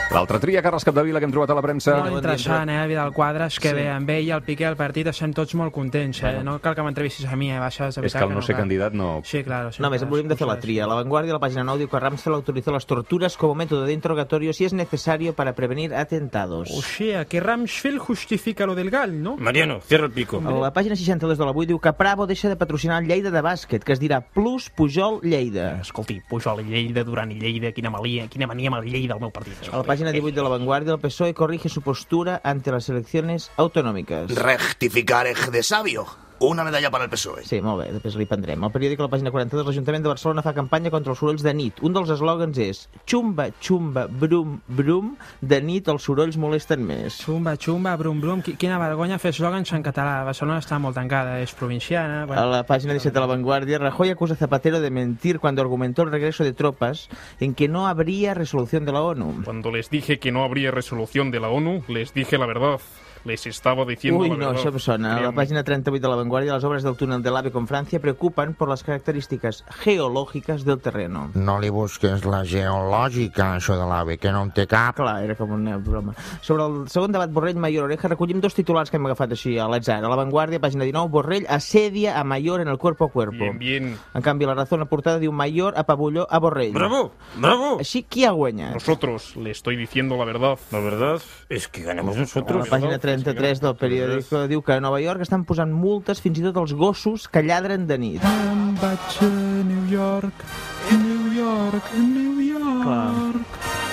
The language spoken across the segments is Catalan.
L'altra tria, Carles Capdevila, que hem trobat a la premsa. Molt interessant, Vidal Quadras, que bé, amb ell i el Piqué al partit estem tots molt contents, No cal que m'entrevistis a mi, baixes de veritat. És que al no ser candidat no... Sí, claro. Només volíem de fer la tria. La Vanguardia, la pàgina 9, diu que Ramsfeld autorizó las torturas como método de interrogatorio si es necesario para prevenir atentados. O sea, que Ramsfeld justifica lo del gal, ¿no? Mariano, cierra el pico. La pàgina 62 de l'Avui diu que Bravo deixa de patrocinar el Lleida de bàsquet, que es dirà Plus Pujol Lleida. Escolti, Pujol i Lleida, Duran i Lleida, quina mania amb el Lleida al meu partit. A la pàgina 18 de la Vanguardia, el PSOE corrige su postura ante las elecciones autonómicas. Rectificar es de sabio. Una medalla para el PSOE. Sí, molt bé, després li prendrem. Al periòdic, a la pàgina 42, l'Ajuntament de Barcelona fa campanya contra els sorolls de nit. Un dels eslògans és xumba, xumba, brum, brum, de nit els sorolls molesten més. Xumba, xumba, brum, brum. Quina vergonya fer eslògans en català. Barcelona està molt tancada, és provinciana. A la pàgina 17 de la Vanguardia, Rajoy acusa a Zapatero de mentir cuando argumentó el regreso de tropas en que no habría resolución de la ONU. Cuando les dije que no habría resolución de la ONU, les dije la verdad. Les estaba diciendo la verdad. Això em sona. A la pàgina 38 de la Vanguardia, las obras del túnel del AVE con Francia preocupan por las características geológicas del terreno. No li busques la geològica, això de l'AVE, que no en té cap. Clar, era com una broma. Sobre el segon debat Borrell-Mayor-Oreja recollim dos titulars que hem agafat així a l'atzar. A la Vanguardia, pàgina 19, Borrell asedia a Mayor en el cuerpo a cuerpo. Bien, bien. En canvi, la Razón, la portada, diu Mayor apabulló a Borrell. ¡Bravo! ¡Bravo! Així, qui ha guanyat? Nosotros, le estoy diciendo la verdad. La verdad es que ganamos A nosotros. la pàgina 33 del periòdico diu que a Nova York estan posant multes fins i tot als gossos que lladren de nit. Em vaig a New York, New York, New York. Clar.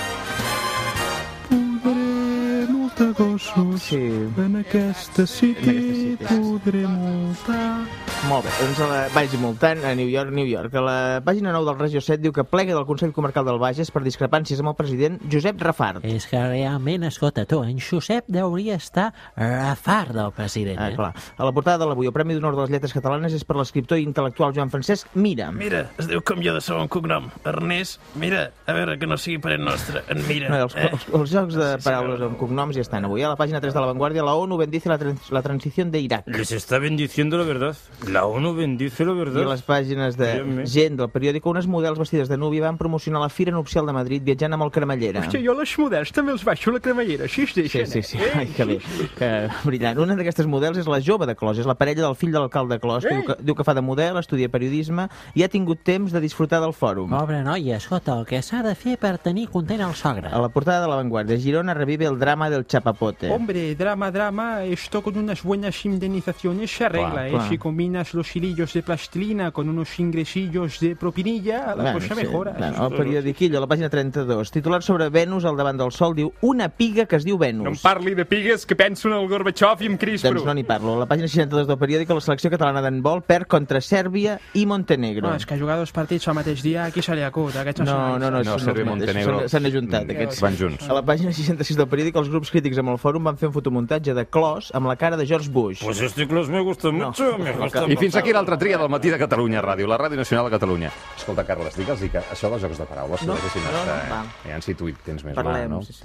Podré multar gossos. Sí. En aquesta city podré multar. Molt bé, doncs vaig multant a New York, New York. A la pàgina 9 del Regió 7 diu que plega del Consell Comarcal del Bages per discrepàncies amb el president Josep Rafart. És que realment, escolta, tu, en Josep hauria estar rafart del president. Clar. A la portada de l'Avui, el Premi d'Honor de les Lletres Catalanes és per l'escriptor i intel·lectual Joan Francesc Mira. Mira, es deu canviar de segon cognom. Ernest, mira, a veure que no sigui parent nostre. En Mira. No, els jocs de paraules amb cognoms ja estan avui. A la pàgina 3 de la Vanguardia, la ONU bendice la transició de Irak. Les está bendiciendo la verdad. La ONU bendice la I a verdad. les pàgines de gent del periòdico, unes models vestides de núvia van promocionar la Fira Nupcial de Madrid viatjant amb el cremallera. Hòstia, jo les models també els baixo a la cremallera, així es deixen. Sí. Ai, que bé, que brillant. Una d'aquestes models és la jove de Clos, és la parella del fill de l'alcalde de Clos, que diu que fa de model, estudia periodisme i ha tingut temps de disfrutar del fòrum. Pobre noia, escolta, el que s'ha de fer per tenir content el sogre. A la portada de La Vanguardia, Girona revive el drama del chapapote. Hombre, drama, esto con unas buenas indemnizaciones se arregla, Claro. Si combinas los hilillos de plastilina con unos ingresillos de propinilla, la cosa mejora. El periodiquillo, a la pàgina 32, titular sobre Venus al davant del Sol, diu una piga que es diu Venus. No em parli de pigues, que penso en el Gorbachev i en Crispro. Doncs no n'hi parlo. A la pàgina 62 del periòdic, la selecció catalana d'handbol perd contra Sèrbia i Montenegro. No, és que jugar dos partits al mateix dia, aquí se li acut. Aquests No, Sèrbia i Montenegro s'han ajuntat, aquests. Van junts. A la pàgina 66 del periòdic, els grups crítics amb el fòrum van fer un fotomuntatge de Clos amb la cara de George Bush. Pues este Clos me gusta mucho. Me gusta I fins aquí l'altra tria del matí de Catalunya Ràdio, la Ràdio Nacional de Catalunya. Escolta, Carles, digue'ls que això dels jocs de paraules... No, va. va. Ja si tu hi tens més Parlem, mà, no? sí.